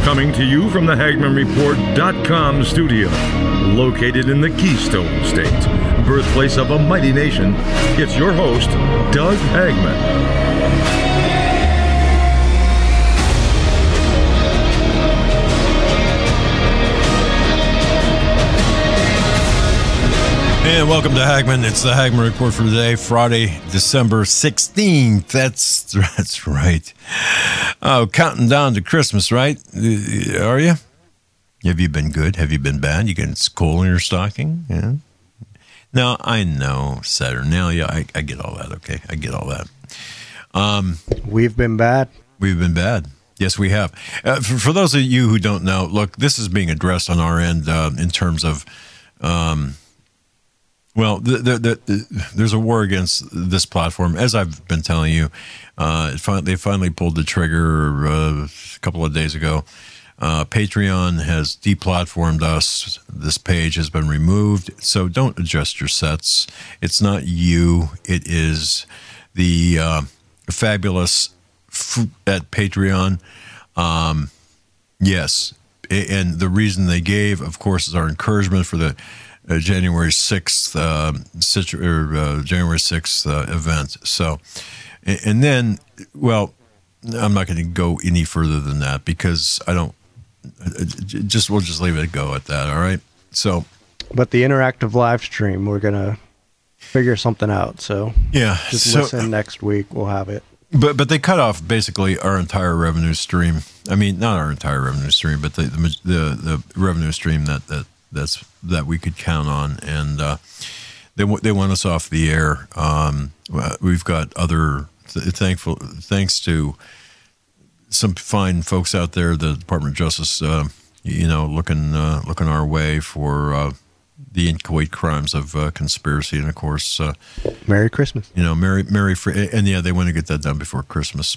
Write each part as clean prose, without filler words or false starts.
Coming to you from the HagmannReport.com studio, located in the Keystone State, birthplace of a mighty nation, it's your host, Doug Hagmann. And welcome to Hagmann. It's the Hagmann Report for today, Friday, December 16th. That's right. Oh, counting down to Christmas, right? Are you? Have you been good? Have you been bad? You getting coal in your stocking? Yeah. No, I know, Saturnalia. I get all that, okay? I get all that. We've been bad. We've been bad. Yes, we have. For those of you who don't know, look, this is being addressed on our end in terms of... Well, there's a war against this platform. As I've been telling you, they finally pulled the trigger a couple of days ago. Patreon has deplatformed us. This page has been removed. So don't adjust your sets. It's not you. It is the fabulous at Patreon. Yes. And the reason they gave, of course, is our encouragement for the January 6th, January 6th event. So, and then, well, I'm not going to go any further than that because I don't. We'll just leave it go at that. All right. So, but the interactive live stream, we're gonna figure something out. So yeah, just listen next week. We'll have it. But they cut off basically our entire revenue stream. I mean, not our entire revenue stream, but the revenue stream that we could count on, and they want us off the air. We've got other thanks to some fine folks out there, the Department of Justice, looking our way for the inchoate crimes of conspiracy, and of course, Merry Christmas. And yeah, they want to get that done before Christmas.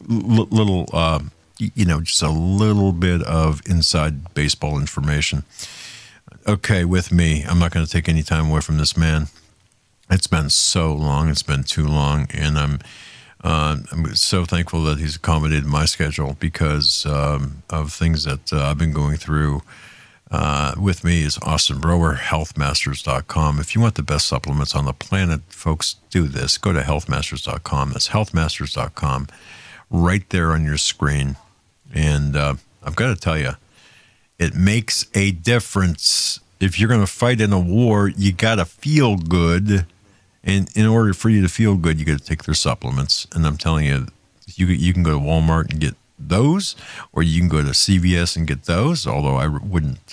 Just a little bit of inside baseball information. Okay, with me, I'm not going to take any time away from this man. It's been so long. It's been too long, and I'm so thankful that he's accommodated my schedule because of things that I've been going through. With me is Austin Brower, healthmasters.com. If you want the best supplements on the planet, folks, do this. Go to healthmasters.com. That's healthmasters.com, right there on your screen. And I've got to tell you, it makes a difference. If you're going to fight in a war, you got to feel good. And in order for you to feel good, you got to take their supplements. And I'm telling you, you can go to Walmart and get those, or you can go to CVS and get those, although I wouldn't.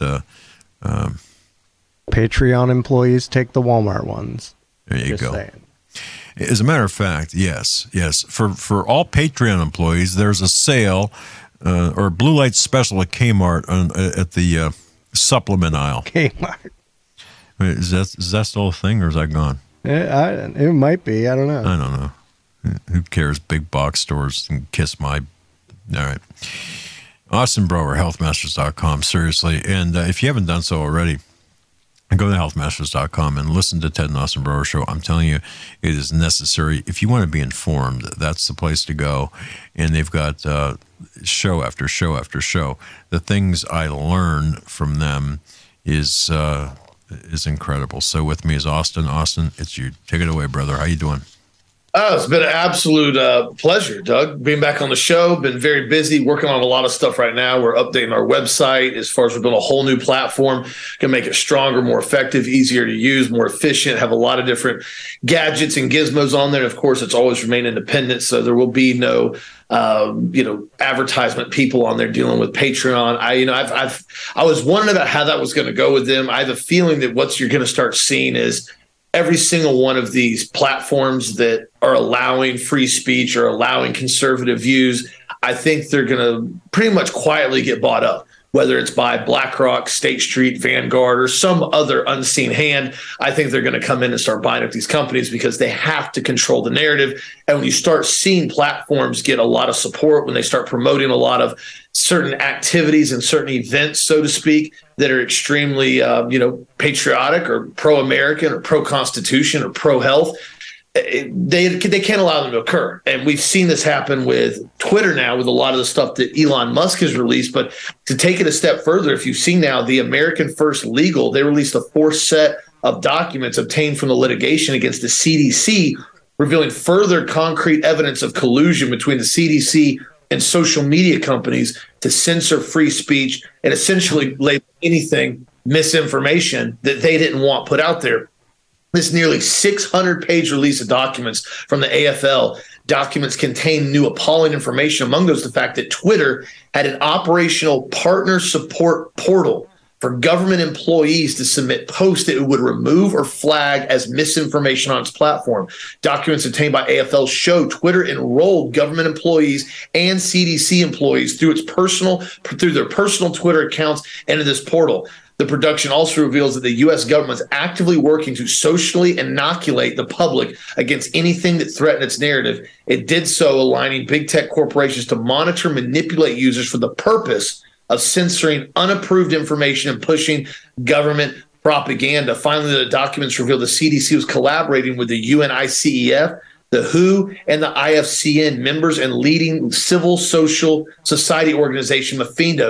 Patreon employees take the Walmart ones. There you go. Saying. As a matter of fact, yes. For all Patreon employees, there's a sale or blue light special at Kmart at the supplement aisle. Kmart. Is that still a thing, or is that gone? It might be. I don't know. I don't know. Who cares? Big box stores can kiss my... All right. Austin Brower, healthmasters.com. Seriously. And if you haven't done so already, go to healthmasters.com and listen to Ted and Austin Brower Show. I'm telling you, it is necessary. If you want to be informed, that's the place to go. And they've got show after show after show. The things I learn from them is incredible. So with me is Austin. Austin, it's you. Take it away, brother. How you doing? Oh, it's been an absolute pleasure, Doug, being back on the show. Been very busy working on a lot of stuff right now. We're updating our website as far as we're building a whole new platform. Can make it stronger, more effective, easier to use, more efficient, have a lot of different gadgets and gizmos on there. And of course, it's always remain independent. So there will be no advertisement people on there dealing with Patreon. I was wondering about how that was going to go with them. I have a feeling that what you're going to start seeing is every single one of these platforms that are allowing free speech or allowing conservative views, I think they're going to pretty much quietly get bought up, whether it's by BlackRock, State Street, Vanguard, or some other unseen hand. I think they're going to come in and start buying up these companies because they have to control the narrative. And when you start seeing platforms get a lot of support, when they start promoting a lot of certain activities and certain events, so to speak, that are extremely, patriotic or pro-American or pro-Constitution or pro-health, they can't allow them to occur. And we've seen this happen with Twitter now with a lot of the stuff that Elon Musk has released. But to take it a step further, if you've seen now the American First Legal, they released a fourth set of documents obtained from the litigation against the CDC, revealing further concrete evidence of collusion between the CDC and social media companies to censor free speech and essentially label anything misinformation that they didn't want put out there. This nearly 600-page release of documents from the AFL documents contain new appalling information. Among those, the fact that Twitter had an operational partner support portal for government employees to submit posts that it would remove or flag as misinformation on its platform. Documents obtained by AFL show Twitter enrolled government employees and CDC employees through their personal Twitter accounts into this portal. The production also reveals that the U.S. government is actively working to socially inoculate the public against anything that threatened its narrative. It did so aligning big tech corporations to monitor, manipulate users for the purpose of censoring unapproved information and pushing government propaganda. Finally, the documents reveal the CDC was collaborating with the UNICEF, the WHO, and the IFCN members and leading civil social society organization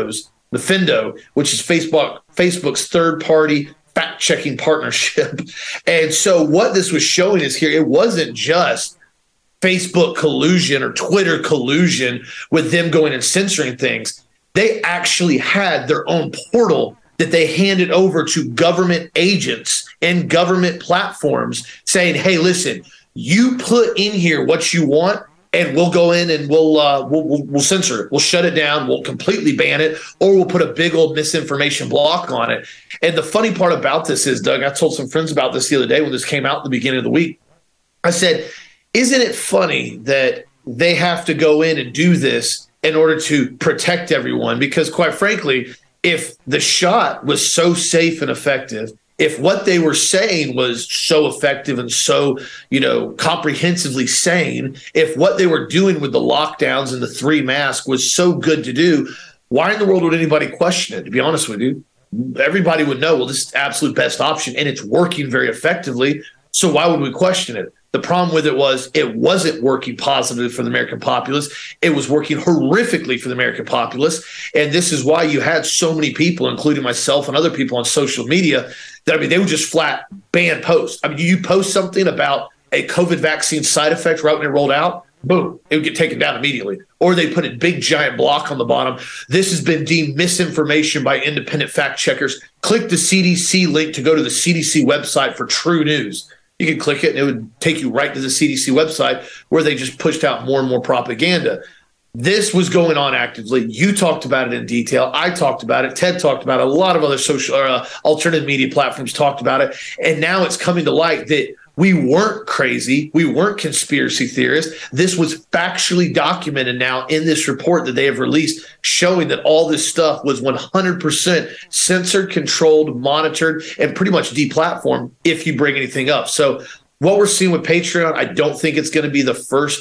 Mephindo, which is Facebook's third-party fact-checking partnership. And so what this was showing is here, it wasn't just Facebook collusion or Twitter collusion with them going and censoring things. They actually had their own portal that they handed over to government agents and government platforms saying, hey, listen, you put in here what you want, and we'll go in and we'll censor it. We'll shut it down. We'll completely ban it, or we'll put a big old misinformation block on it. And the funny part about this is, Doug, I told some friends about this the other day when this came out at the beginning of the week. I said, isn't it funny that they have to go in and do this in order to protect everyone? Because quite frankly, if the shot was so safe and effective, if what they were saying was so effective and so, comprehensively sane, if what they were doing with the lockdowns and the 3 masks was so good to do, why in the world would anybody question it? To be honest with you, everybody would know, well, this is the absolute best option and it's working very effectively. So why would we question it? The problem with it wasn't working positively for the American populace. It was working horrifically for the American populace. And this is why you had so many people, including myself and other people on social media, that, they would just flat ban posts. You post something about a COVID vaccine side effect right when it rolled out, boom, it would get taken down immediately. Or they put a big giant block on the bottom. This has been deemed misinformation by independent fact checkers. Click the CDC link to go to the CDC website for true news. You can click it and it would take you right to the CDC website where they just pushed out more and more propaganda. This was going on actively. You talked about it in detail. I talked about it. Ted talked about it. A lot of other social alternative media platforms talked about it. And now it's coming to light that we weren't crazy. We weren't conspiracy theorists. This was factually documented now in this report that they have released, showing that all this stuff was 100% censored, controlled, monitored, and pretty much deplatformed if you bring anything up. So what we're seeing with Patreon, I don't think it's going to be the first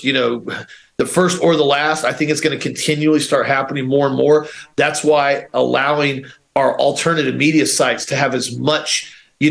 or the last. I think it's going to continually start happening more and more. That's why allowing our alternative media sites to have as much,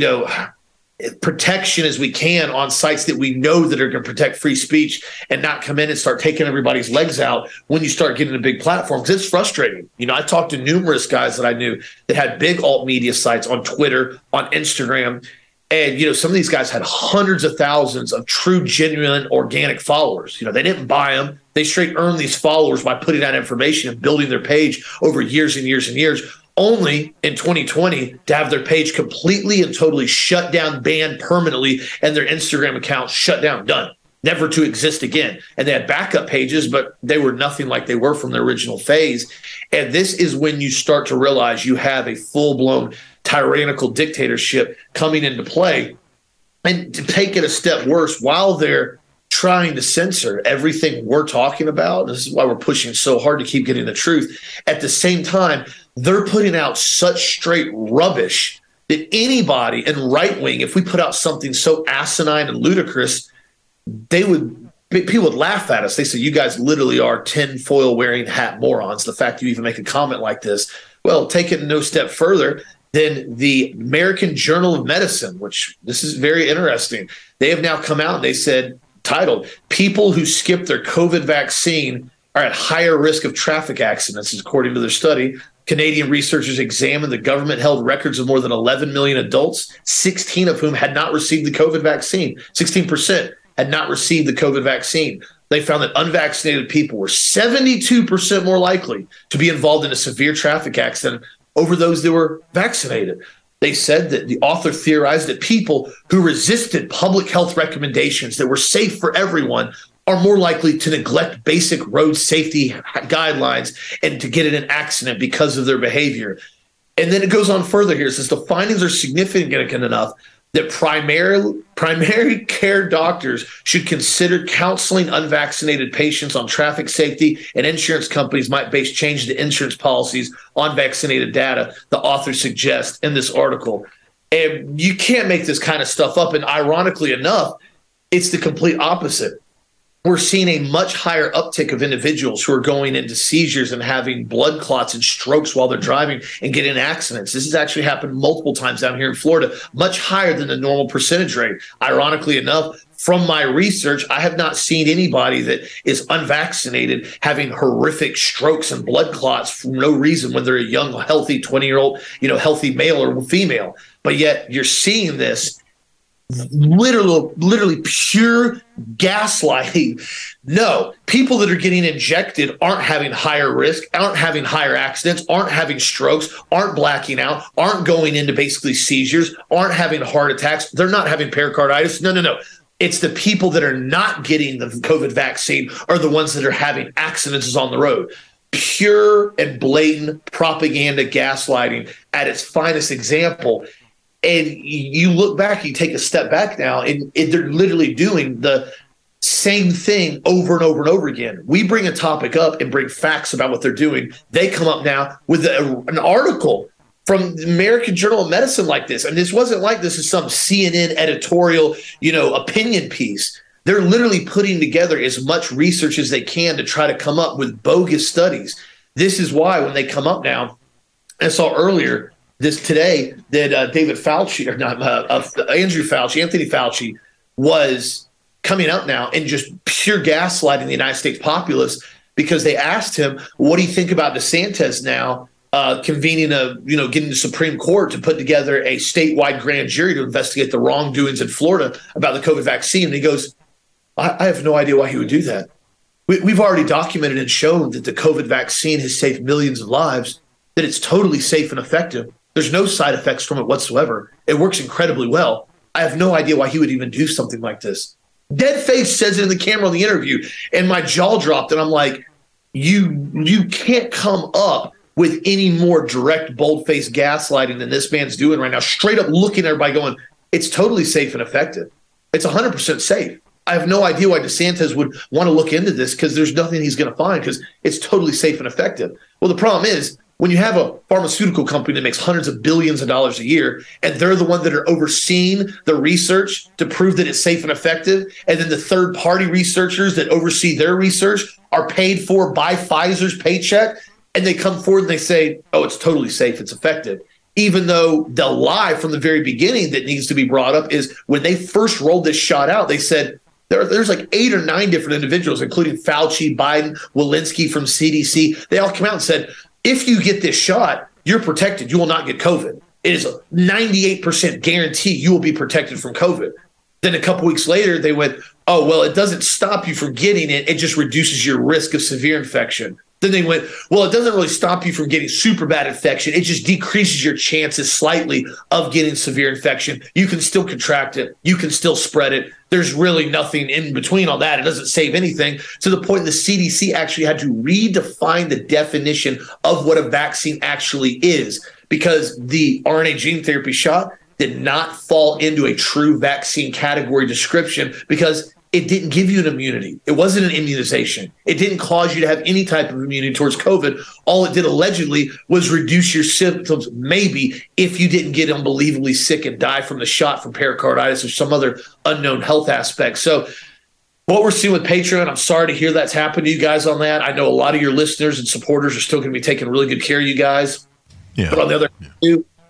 protection as we can on sites that we know that are going to protect free speech and not come in and start taking everybody's legs out when you start getting a big platform. Because it's frustrating. I talked to numerous guys that I knew that had big alt media sites on Twitter, on Instagram. And, some of these guys had hundreds of thousands of true, genuine, organic followers. They didn't buy them. They straight earned these followers by putting out information and building their page over years and years and years, only in 2020 to have their page completely and totally shut down, banned permanently, and their Instagram account shut down, done, never to exist again. And they had backup pages, but they were nothing like they were from the original phase. And this is when you start to realize you have a full-blown tyrannical dictatorship coming into play. And to take it a step worse, while they're trying to censor everything we're talking about, this is why we're pushing so hard to keep getting the truth, at the same time, they're putting out such straight rubbish that anybody in right wing, if we put out something so asinine and ludicrous, people would laugh at us. They say, you guys literally are tinfoil wearing hat morons. The fact you even make a comment like this. Well, take it no step further. Then the American Journal of Medicine, which this is very interesting. They have now come out and they said titled "People Who Skip Their COVID Vaccine Are at Higher Risk of Traffic Accidents," according to their study. Canadian researchers examined the government-held records of more than 11 million adults, 16 of whom had not received the COVID vaccine. 16% had not received the COVID vaccine. They found that unvaccinated people were 72% more likely to be involved in a severe traffic accident over those that were vaccinated. They said that the author theorized that people who resisted public health recommendations that were safe for everyone are more likely to neglect basic road safety guidelines and to get in an accident because of their behavior. And then it goes on further here. It says the findings are significant enough that primary care doctors should consider counseling unvaccinated patients on traffic safety, and insurance companies might base change to insurance policies on vaccinated data, the author suggests in this article. And you can't make this kind of stuff up. And ironically enough, it's the complete opposite. We're seeing a much higher uptick of individuals who are going into seizures and having blood clots and strokes while they're driving and getting in accidents. This has actually happened multiple times down here in Florida, much higher than the normal percentage rate. Ironically enough, from my research, I have not seen anybody that is unvaccinated having horrific strokes and blood clots for no reason when they're a young, healthy 20-year-old, healthy male or female. But yet you're seeing this literally pure gaslighting. No, people that are getting injected aren't having higher risk, aren't having higher accidents, aren't having strokes, aren't blacking out, aren't going into basically seizures, aren't having heart attacks. They're not having pericarditis. No. It's the people that are not getting the COVID vaccine are the ones that are having accidents on the road. Pure and blatant propaganda gaslighting at its finest example. And you look back, you take a step back now, and they're literally doing the same thing over and over and over again. We bring a topic up and bring facts about what they're doing. They come up now with an article from the American Journal of Medicine like this. And this wasn't like this is some CNN editorial, opinion piece. They're literally putting together as much research as they can to try to come up with bogus studies. This is why when they come up now, I saw earlier today that Anthony Fauci was coming out now and just pure gaslighting the United States populace, because they asked him, what do you think about DeSantis now convening getting the Supreme Court to put together a statewide grand jury to investigate the wrongdoings in Florida about the COVID vaccine? And he goes, I have no idea why he would do that. We've already documented and shown that the COVID vaccine has saved millions of lives, that it's totally safe and effective. There's no side effects from it whatsoever. It works incredibly well. I have no idea why he would even do something like this. Dead face says it in the camera on the interview, and my jaw dropped, and I'm like, you can't come up with any more direct, bold-faced gaslighting than this man's doing right now, straight up looking at everybody going, it's totally safe and effective. It's 100% safe. I have no idea why DeSantis would want to look into this, because there's nothing he's going to find, because it's totally safe and effective. Well, the problem is, when you have a pharmaceutical company that makes hundreds of billions of dollars a year, and they're the one that are overseeing the research to prove that it's safe and effective, and then the third-party researchers that oversee their research are paid for by Pfizer's paycheck, and they come forward and they say, oh, it's totally safe, it's effective. Even though the lie from the very beginning that needs to be brought up is when they first rolled this shot out, they said, there's like 8 or 9 different individuals, including Fauci, Biden, Walensky from CDC. They all come out and said, if you get this shot, you're protected. You will not get COVID. It is a 98% guarantee you will be protected from COVID. Then a couple weeks later, they went, oh, well, it doesn't stop you from getting it. It just reduces your risk of severe infection. Then they went, well, it doesn't really stop you from getting super bad infection. It just decreases your chances slightly of getting severe infection. You can still contract it. You can still spread it. There's really nothing in between all that. It doesn't save anything, to the point the CDC actually had to redefine the definition of what a vaccine actually is, because the RNA gene therapy shot did not fall into a true vaccine category description, because it didn't give you an immunity. It wasn't an immunization. It didn't cause you to have any type of immunity towards COVID. All it did allegedly was reduce your symptoms, maybe, if you didn't get unbelievably sick and die from the shot from pericarditis or some other unknown health aspect. So what we're seeing with Patreon, I'm sorry to hear that's happened to you guys on that. I know a lot of your listeners and supporters are still going to be taking really good care of you guys. Yeah. But on the other hand,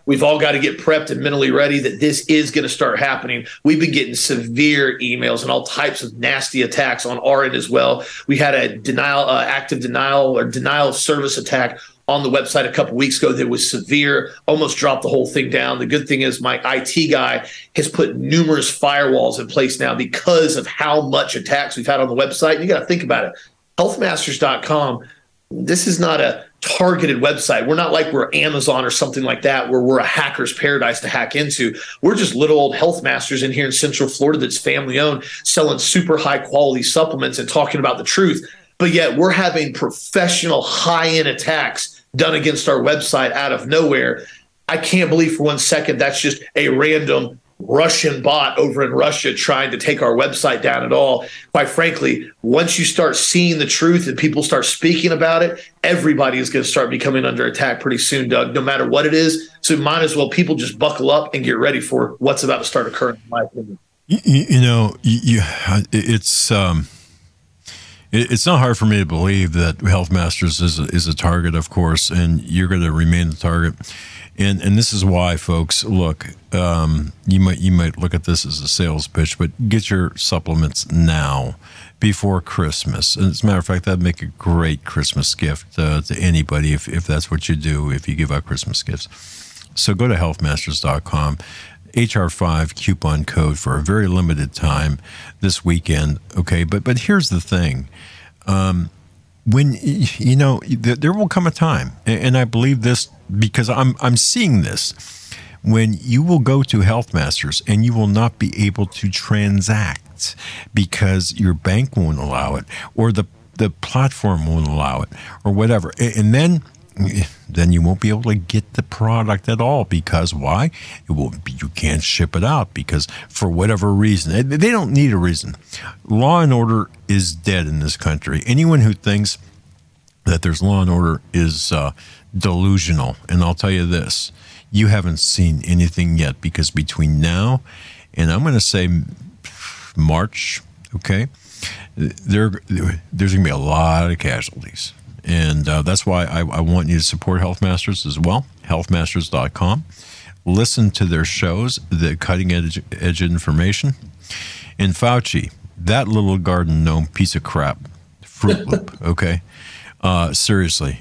We've all got to get prepped and mentally ready that this is going to start happening. We've been getting severe emails and all types of nasty attacks on our end as well. We had a active denial of service attack on the website a couple weeks ago that was severe, almost dropped the whole thing down. The good thing is my IT guy has put numerous firewalls in place now because of how much attacks we've had on the website. You got to think about it. Healthmasters.com, this is not a targeted website. We're not like we're Amazon or something like that where we're a hacker's paradise to hack into. We're just little old Health Masters in here in Central Florida that's family owned, selling super high quality supplements and talking about the truth. But yet we're having professional high-end attacks done against our website out of nowhere. I can't believe for 1 second that's just a random Russian bot over in Russia trying to take our website down at all. Quite frankly, once you start seeing the truth and people start speaking about it, everybody is going to start becoming under attack pretty soon, Doug, no matter what it is. So might as well people just buckle up and get ready for what's about to start occurring, in my opinion. It's not hard for me to believe that Health Masters is a target, of course, and you're going to remain the target. And this is why, folks, look, you might look at this as a sales pitch, but get your supplements now before Christmas. And as a matter of fact, that'd make a great Christmas gift to anybody if that's what you do, if you give out Christmas gifts. So go to healthmasters.com. HR5 coupon code for a very limited time this weekend. Okay, but here's the thing. When there will come a time, and I believe this because I'm seeing this, when you will go to Health Masters and you will not be able to transact because your bank won't allow it or the platform won't allow it or whatever, and then you won't be able to get the product at all. Because why? You can't ship it out because for whatever reason. They don't need a reason. Law and order is dead in this country. Anyone who thinks that there's law and order is delusional. And I'll tell you this, you haven't seen anything yet, because between now and I'm going to say March, okay, there's going to be a lot of casualties. And that's why I want you to support Health Masters as well, healthmasters.com. Listen to their shows, the cutting edge information. And Fauci, that little garden gnome piece of crap, Fruit Loop, okay? Seriously,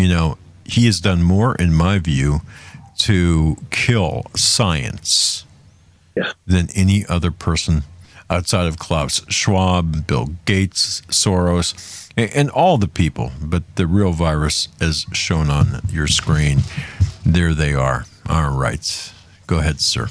he has done more, in my view, to kill science than any other person outside of Klaus Schwab, Bill Gates, Soros, and all the people. But the real virus, as shown on your screen, there they are. All right. Go ahead, sir.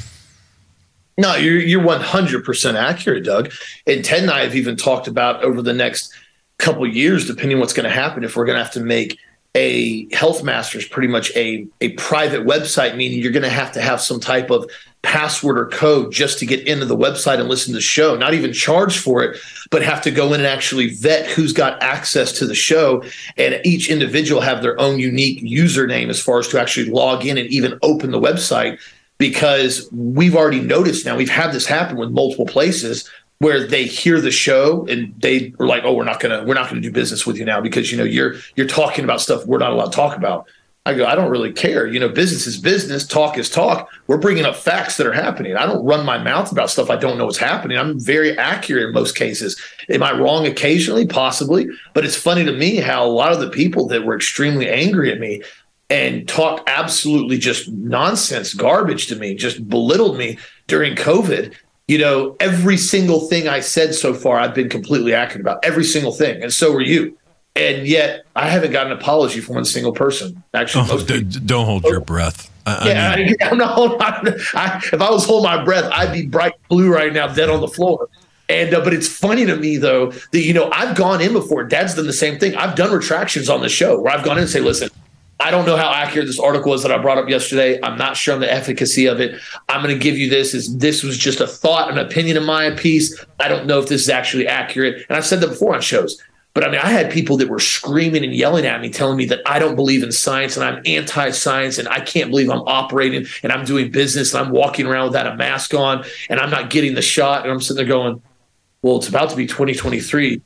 No, you're 100% accurate, Doug. And Ted and I have even talked about over the next couple of years, depending on what's going to happen, if we're going to have to make a Health Masters pretty much a private website, meaning you're going to have some type of password or code just to get into the website and listen to the show, not even charge for it, but have to go in and actually vet who's got access to the show. And each individual have their own unique username as far as to actually log in and even open the website, because we've already noticed now, we've had this happen with multiple places where they hear the show and they are like, oh, we're not gonna do business with you now because you're talking about stuff we're not allowed to talk about. I go, I don't really care. Business is business. Talk is talk. We're bringing up facts that are happening. I don't run my mouth about stuff I don't know what's happening. I'm very accurate in most cases. Am I wrong occasionally? Possibly. But it's funny to me how a lot of the people that were extremely angry at me and talked absolutely just nonsense, garbage to me, just belittled me during COVID. Every single thing I said so far, I've been completely accurate about every single thing. And so are you. And yet I haven't got an apology from one single person. Actually, don't hold your breath. I'm not holding if I was holding my breath, I'd be bright blue right now, dead on the floor. And but it's funny to me, though, that, I've gone in before. Dad's done the same thing. I've done retractions on the show where I've gone in and say, listen, I don't know how accurate this article is that I brought up yesterday. I'm not sure on the efficacy of it. I'm going to give you this was just a thought, an opinion of mine piece. I don't know if this is actually accurate. And I've said that before on shows. But I had people that were screaming and yelling at me, telling me that I don't believe in science and I'm anti-science and I can't believe I'm operating and I'm doing business and I'm walking around without a mask on and I'm not getting the shot. And I'm sitting there going, well, it's about to be 2023.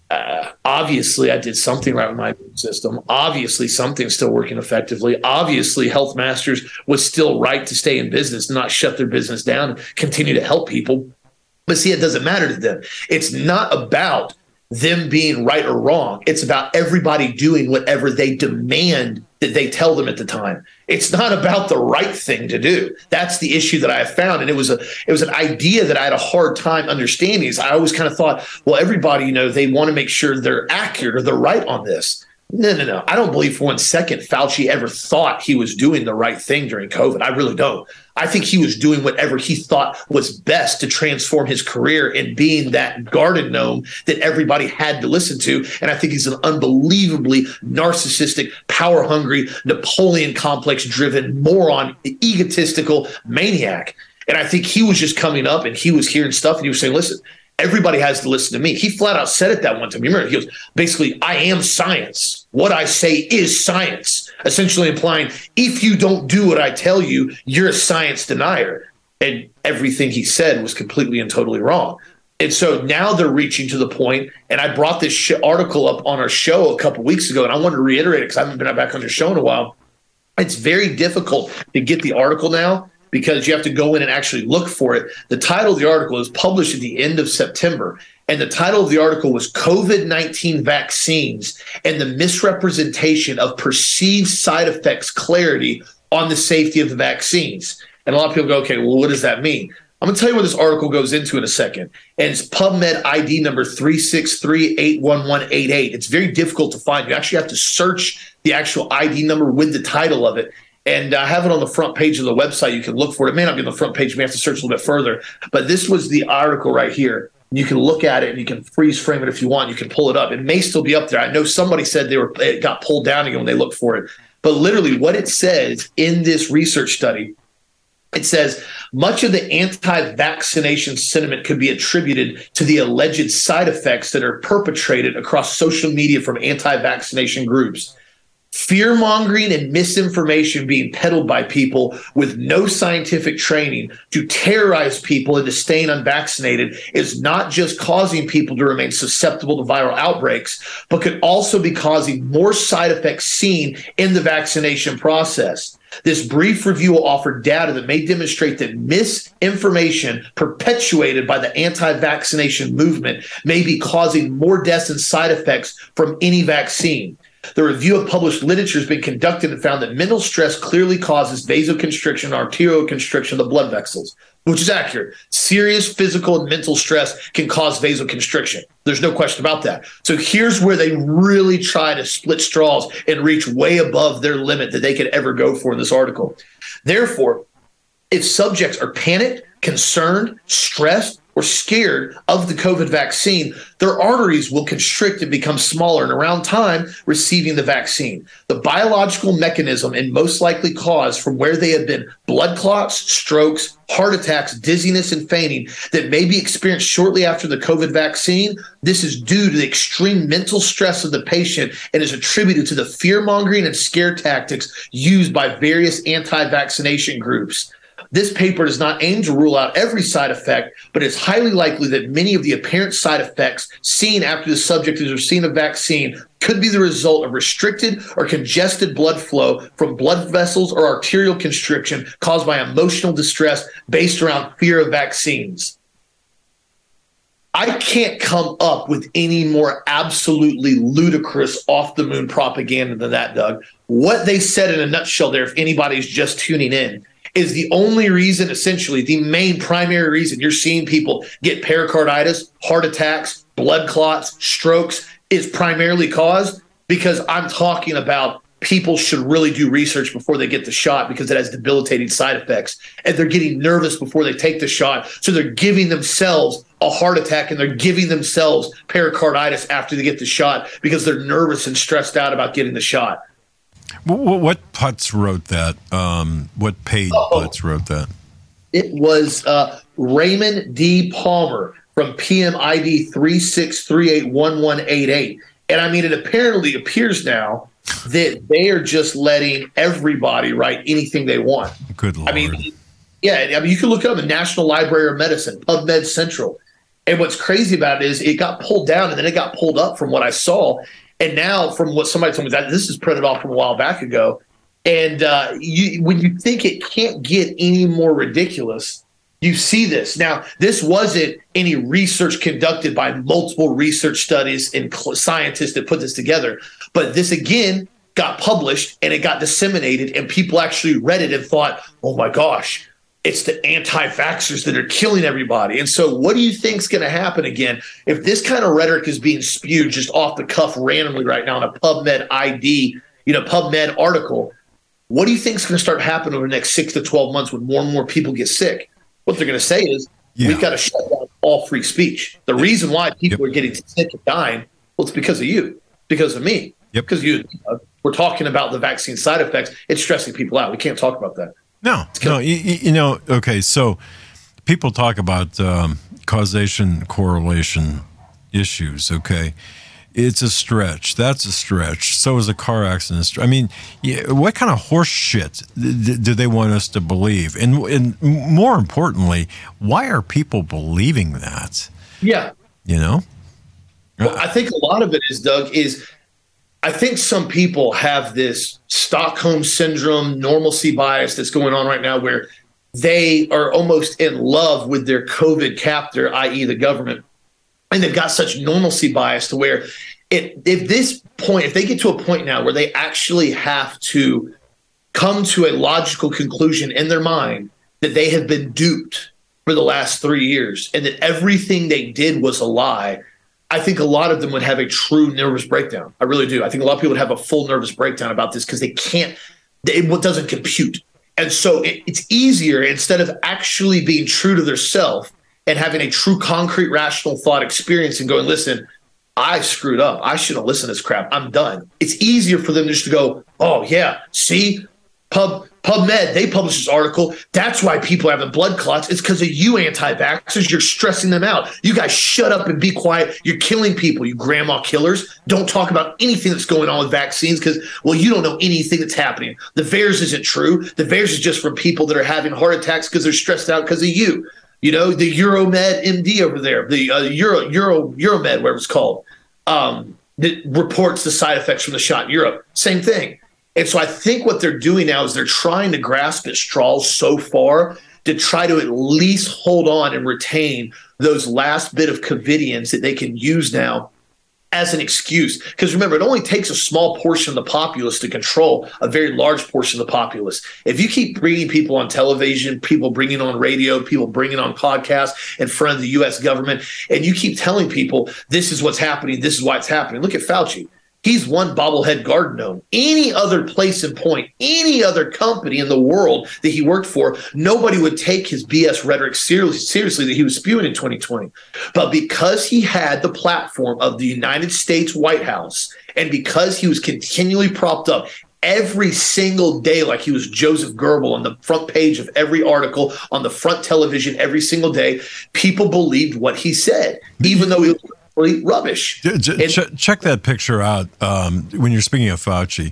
Obviously, I did something right with my immune system. Obviously, something's still working effectively. Obviously, Health Masters was still right to stay in business, not shut their business down, and continue to help people. But see, it doesn't matter to them. It's not about them being right or wrong. It's about everybody doing whatever they demand that they tell them at the time. It's not about the right thing to do. That's the issue that I have found. And it was an idea that I had a hard time understanding. I always kind of thought, well, everybody, they want to make sure they're accurate or they're right on this. No. I don't believe for 1 second Fauci ever thought he was doing the right thing during COVID. I really don't. I think he was doing whatever he thought was best to transform his career in being that garden gnome that everybody had to listen to. And I think he's an unbelievably narcissistic, power-hungry, Napoleon complex-driven moron, egotistical maniac. And I think he was just coming up and he was hearing stuff and he was saying, listen, everybody has to listen to me. He flat out said it that one time. You remember, he goes, basically, I am science. What I say is science, essentially implying if you don't do what I tell you, you're a science denier. And everything he said was completely and totally wrong. And so now they're reaching to the point, and I brought this article up on our show a couple weeks ago, and I wanted to reiterate it because I haven't been back on your show in a while. It's very difficult to get the article now, because you have to go in and actually look for it. The title of the article is published at the end of September, and the title of the article was COVID-19 Vaccines and the Misrepresentation of Perceived Side Effects Clarity on the Safety of the Vaccines. And a lot of people go, okay, well, what does that mean? I'm going to tell you what this article goes into in a second. And it's PubMed ID number 363-81188. It's very difficult to find. You actually have to search the actual ID number with the title of it. And I have it on the front page of the website. You can look for it. It may not be on the front page. You may have to search a little bit further. But this was the article right here. You can look at it and you can freeze frame it if you want. You can pull it up. It may still be up there. I know somebody said it got pulled down again when they looked for it. But literally what it says in this research study, it says much of the anti-vaccination sentiment could be attributed to the alleged side effects that are perpetrated across social media from anti-vaccination groups. Fear-mongering and misinformation being peddled by people with no scientific training to terrorize people into staying unvaccinated is not just causing people to remain susceptible to viral outbreaks, but could also be causing more side effects seen in the vaccination process. This brief review will offer data that may demonstrate that misinformation perpetuated by the anti-vaccination movement may be causing more deaths and side effects from any vaccine. The review of published literature has been conducted and found that mental stress clearly causes vasoconstriction, arterioconstriction of the blood vessels, which is accurate. Serious physical and mental stress can cause vasoconstriction. There's no question about that. So here's where they really try to split straws and reach way above their limit that they could ever go for in this article. Therefore, if subjects are panicked, concerned, stressed, or scared of the COVID vaccine, their arteries will constrict and become smaller and around time receiving the vaccine. The biological mechanism and most likely cause from where they have been blood clots, strokes, heart attacks, dizziness, and fainting that may be experienced shortly after the COVID vaccine. This is due to the extreme mental stress of the patient and is attributed to the fear-mongering and scare tactics used by various anti-vaccination groups. This paper does not aim to rule out every side effect, but it's highly likely that many of the apparent side effects seen after the subject has received a vaccine could be the result of restricted or congested blood flow from blood vessels or arterial constriction caused by emotional distress based around fear of vaccines. I can't come up with any more absolutely ludicrous off-the-moon propaganda than that, Doug. What they said in a nutshell there, if anybody's just tuning in, is the only reason, essentially, the main primary reason you're seeing people get pericarditis, heart attacks, blood clots, strokes is primarily caused because I'm talking about people should really do research before they get the shot because it has debilitating side effects. And they're getting nervous before they take the shot. So they're giving themselves a heart attack and they're giving themselves pericarditis after they get the shot because they're nervous and stressed out about getting the shot. What Putz wrote that? What paid Putz wrote that? It was Raymond D. Palmer from PMID 363-81188. And I mean, it apparently appears now that they are just letting everybody write anything they want. Good Lord. I mean, you can look up the National Library of Medicine, PubMed Central. And what's crazy about it is it got pulled down and then it got pulled up from what I saw. And now from what somebody told me, that this is printed off from a while back ago. And when you think it can't get any more ridiculous, you see this. Now, this wasn't any research conducted by multiple research studies and scientists that put this together. But this, again, got published and it got disseminated, and people actually read it and thought, oh, my gosh, it's the anti-vaxxers that are killing everybody. And so what do you think is going to happen again if this kind of rhetoric is being spewed just off the cuff randomly right now in a PubMed ID, PubMed article? What do you think is going to start happening over the next 6 to 12 months when more and more people get sick? What they're going to say is, we've got to shut down all free speech. The reason why people are getting sick and dying, well, it's because of you, because of me, because of you. We're talking about the vaccine side effects. It's stressing people out. We can't talk about that. No. Okay, so people talk about causation, correlation issues, okay? It's a stretch. That's a stretch. So is a car accident. I mean, what kind of horse shit do they want us to believe? And more importantly, why are people believing that? Yeah. Well, I think a lot of it is, Doug, I think some people have this Stockholm syndrome, normalcy bias that's going on right now where they are almost in love with their COVID captor, i.e. the government. And they've got such normalcy bias to where if they get to a point now where they actually have to come to a logical conclusion in their mind that they have been duped for the last 3 years and that everything they did was a lie, I think a lot of them would have a true nervous breakdown. I really do. I think a lot of people would have a full nervous breakdown about this because it doesn't compute. And so it's easier, instead of actually being true to their self and having a true concrete rational thought experience and going, listen, I screwed up. I shouldn't listen to this crap. I'm done. It's easier for them just to go, oh, yeah, see, PubMed, they published this article. That's why people are having blood clots. It's because of you anti-vaxxers. You're stressing them out. You guys shut up and be quiet. You're killing people, you grandma killers. Don't talk about anything that's going on with vaccines because, well, you don't know anything that's happening. The VAERS isn't true. The VAERS is just from people that are having heart attacks because they're stressed out because of you. The Euromed MD over there, the Euromed, whatever it's called, that reports the side effects from the shot in Europe. Same thing. And so I think what they're doing now is they're trying to grasp at straws so far to try to at least hold on and retain those last bit of Covidians that they can use now as an excuse. Because remember, it only takes a small portion of the populace to control a very large portion of the populace. If you keep bringing people on television, people bringing on radio, people bringing on podcasts in front of the U.S. government, and you keep telling people this is what's happening, this is why it's happening. Look at Fauci. He's one bobblehead garden gnome. Any other place and point, any other company in the world that he worked for, nobody would take his BS rhetoric seriously that he was spewing in 2020. But because he had the platform of the United States White House, and because he was continually propped up every single day like he was Joseph Goebbels on the front page of every article, on the front television every single day, people believed what he said, even though he was rubbish. Check that picture out when you're speaking of Fauci.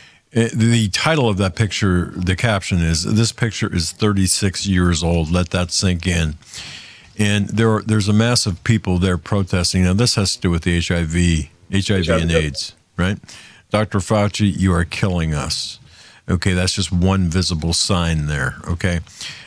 The title of that picture, the caption is, "This picture is 36 years old. Let that sink in." And there's a mass of people there protesting. Now, this has to do with the HIV and AIDS, right? Dr. Fauci, you are killing us. Okay, that's just one visible sign there, okay?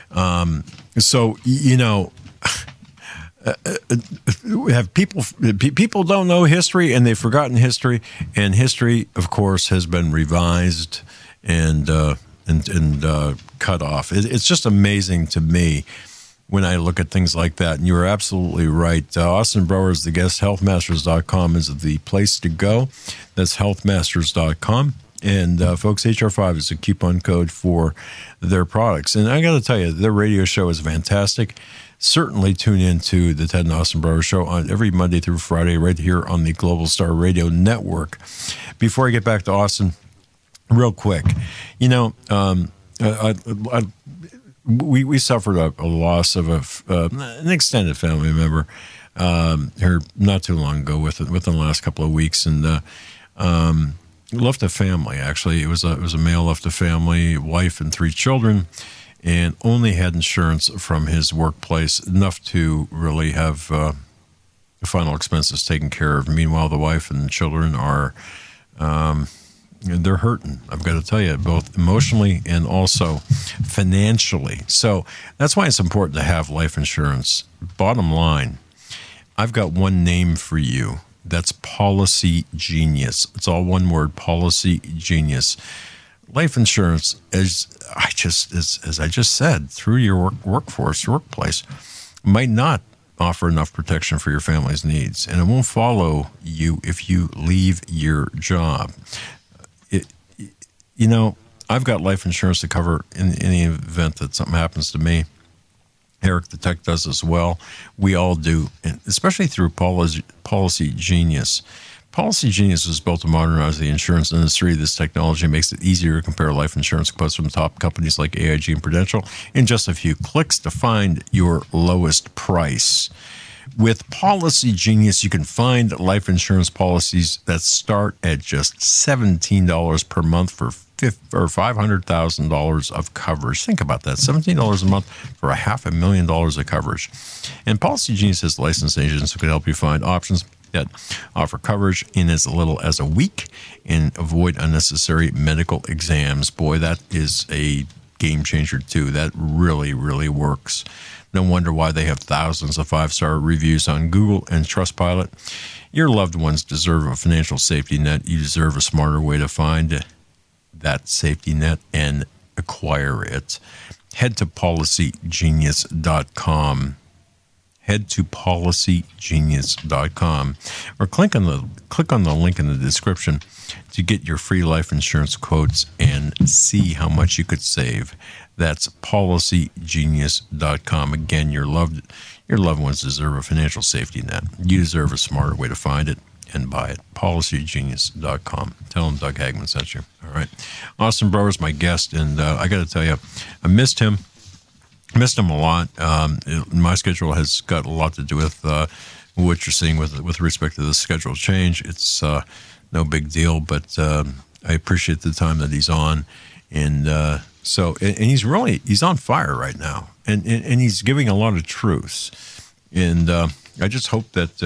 Have people don't know history, and they've forgotten history, and history, of course, has been revised and cut off. It's just amazing to me when I look at things like that. And you're absolutely right. Austin Brower is the guest. Healthmasters.com is the place to go. That's healthmasters.com. And folks, HR5 is a coupon code for their products. And I got to tell you, their radio show is fantastic. Certainly tune into the Ted and Austin Brower Show on every Monday through Friday right here on the Global Star Radio Network. Before I get back to Austin, real quick, we suffered a loss of an extended family member here not too long ago, within the last couple of weeks, and left a family. Actually, it was a male, left a family, wife and 3 children, and only had insurance from his workplace, enough to really have the final expenses taken care of. Meanwhile, the wife and the children are, they're hurting. I've got to tell you, both emotionally and also financially. So that's why it's important to have life insurance. Bottom line, I've got one name for you. That's Policy Genius. It's all one word, Policy Genius. Life insurance, as I just said, through your workplace, might not offer enough protection for your family's needs, and it won't follow you if you leave your job. I've got life insurance to cover in the event that something happens to me. Eric the Tech does as well. We all do, and especially through Policy Genius. Policy Genius was built to modernize the insurance industry. This technology makes it easier to compare life insurance quotes from top companies like AIG and Prudential in just a few clicks to find your lowest price. With Policy Genius, you can find life insurance policies that start at just $17 per month for $500,000 of coverage. Think about that, $17 a month for $500,000 of coverage. And Policy Genius has licensed agents who can help you find options that offer coverage in as little as a week and avoid unnecessary medical exams. Boy, that is a game changer too. That really, really works. No wonder why they have thousands of 5-star reviews on Google and Trustpilot. Your loved ones deserve a financial safety net. You deserve a smarter way to find that safety net and acquire it. Head to policygenius.com. Head to policygenius.com or click on the link in the description to get your free life insurance quotes and see how much you could save. That's policygenius.com. Again, your loved ones deserve a financial safety net. You deserve a smarter way to find it and buy it. Policygenius.com. Tell them Doug Hagman sent you. All right. Austin Brower's my guest, and I got to tell you, I missed him. Missed him a lot. My schedule has got a lot to do with what you're seeing with respect to the schedule change. It's no big deal, but I appreciate the time that he's on, and he's on fire right now, and he's giving a lot of truths, and I just hope that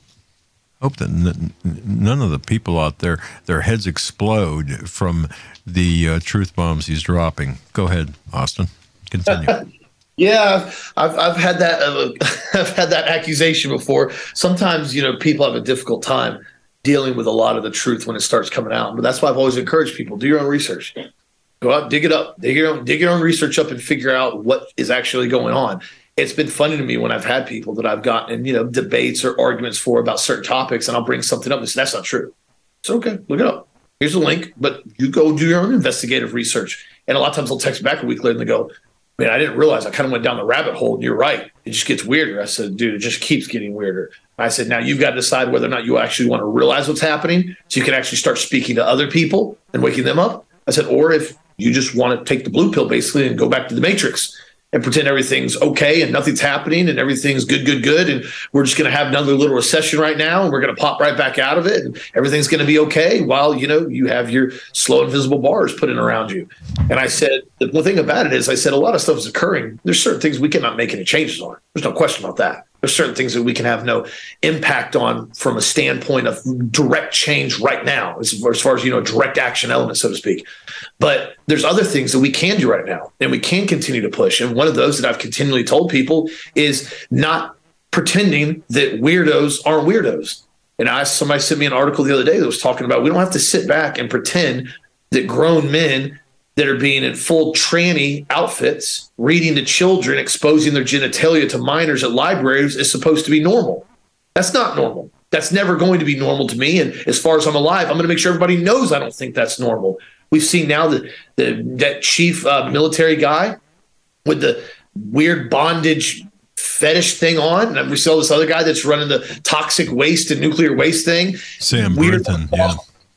none of the people out there, their heads explode from the truth bombs he's dropping. Go ahead, Austin. Continue. Yeah, I've had that. I've had that accusation before. Sometimes, people have a difficult time dealing with a lot of the truth when it starts coming out. But that's why I've always encouraged people: do your own research, go out, dig it up, dig your own research up, and figure out what is actually going on. It's been funny to me when I've had people that I've gotten in, debates or arguments for about certain topics, and I'll bring something up and say that's not true. It's okay, look it up. Here's a link, but you go do your own investigative research. And a lot of times they'll text me back a week later and they go, man, I didn't realize I kind of went down the rabbit hole, and you're right. It just gets weirder. I said, dude, it just keeps getting weirder. I said, now you've got to decide whether or not you actually want to realize what's happening so you can actually start speaking to other people and waking them up. I said, or if you just want to take the blue pill basically and go back to the Matrix and pretend everything's okay and nothing's happening and everything's good. And we're just going to have another little recession right now and we're going to pop right back out of it and everything's going to be okay while, you have your slow invisible bars put in around you. And I said, the one thing about it is, I said, a lot of stuff is occurring. There's certain things we cannot make any changes on. There's no question about that. There's certain things that we can have no impact on from a standpoint of direct change right now, as far as, direct action element, so to speak. But there's other things that we can do right now and we can continue to push. And one of those that I've continually told people is not pretending that weirdos aren't weirdos. And somebody sent me an article the other day that was talking about, we don't have to sit back and pretend that grown men that are being in full tranny outfits, reading to children, exposing their genitalia to minors at libraries is supposed to be normal. That's not normal. That's never going to be normal to me. And as far as I'm alive, I'm going to make sure everybody knows I don't think that's normal. We've seen now that chief military guy with the weird bondage fetish thing on. And we saw this other guy that's running the toxic waste and nuclear waste thing. Sam Britton, yeah.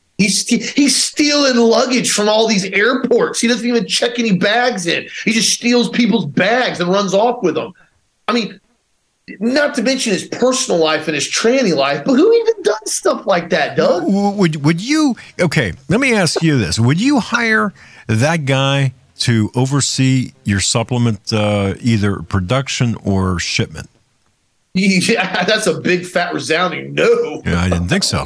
He's stealing luggage from all these airports. He doesn't even check any bags in. He just steals people's bags and runs off with them. I mean, not to mention his personal life and his tranny life, but who even does stuff like that, Doug? Would you, okay, let me ask you this. Would you hire that guy to oversee your supplement, either production or shipment? Yeah, that's a big fat resounding no. Yeah, I didn't think so.